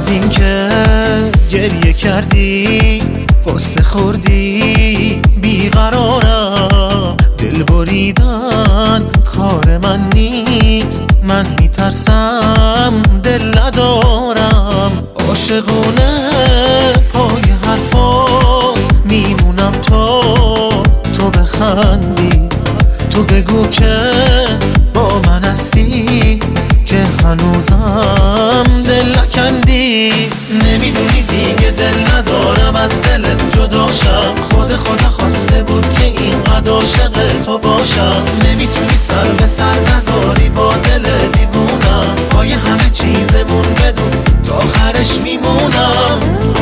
از این که گریه کردی قصه خوردی بیقرارم، دل بریدن کار من نیست، من میترسم دل ندارم. عاشقونه پای حرفات میمونم تو بخندی، تو بگو که با من هستی، که هنوزم دل نکندی. نمیدونی دیگه دل ندارم از دلت جداشم، خدا خواسته بود که اینقدر عاشق تو باشم. نمیتونی سر به سر نذاری با دل دیوونم، پای همه چیزمون بدون تا آخرش میمونم.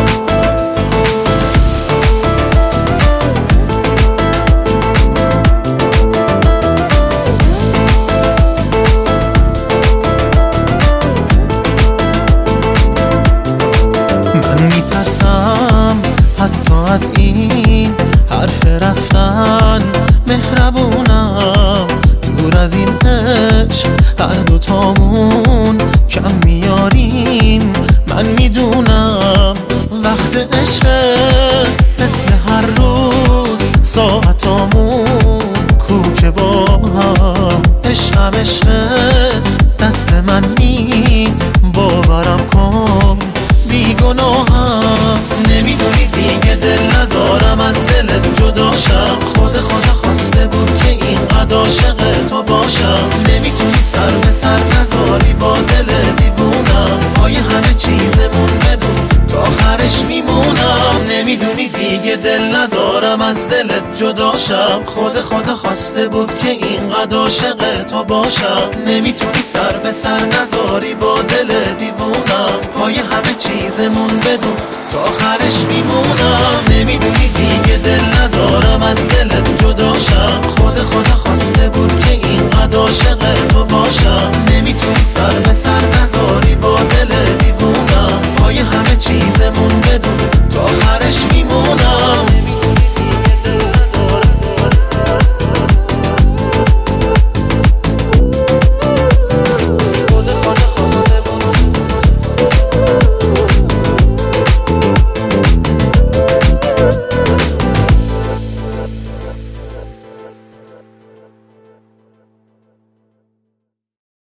حتی از این حرف رفتن مهربونم، دور از این عشق هر دوتامون کم میاریم. من میدونم وقت عشق مثل هر روز ساعتامون کوکه با هم. عشقم عشقت دست من نیست، باورم کن بیگناهم. نمیدونی دیگه دل ندارم از دلت جداشم، خدا خواسته بود که اینقدر عاشق تو باشم. نمیتونی سر به سر نذاری با دل دیوونم، پای همه چیزمون بدون تا آخرش میمونم. نمیدونی دیگه دل ندارم از دلت جداشم، خدا خواسته بود که اینقدر عاشق تو باشم. نمیتونی سر به سر نذاری با دل دیوونم، پای همه چیزمون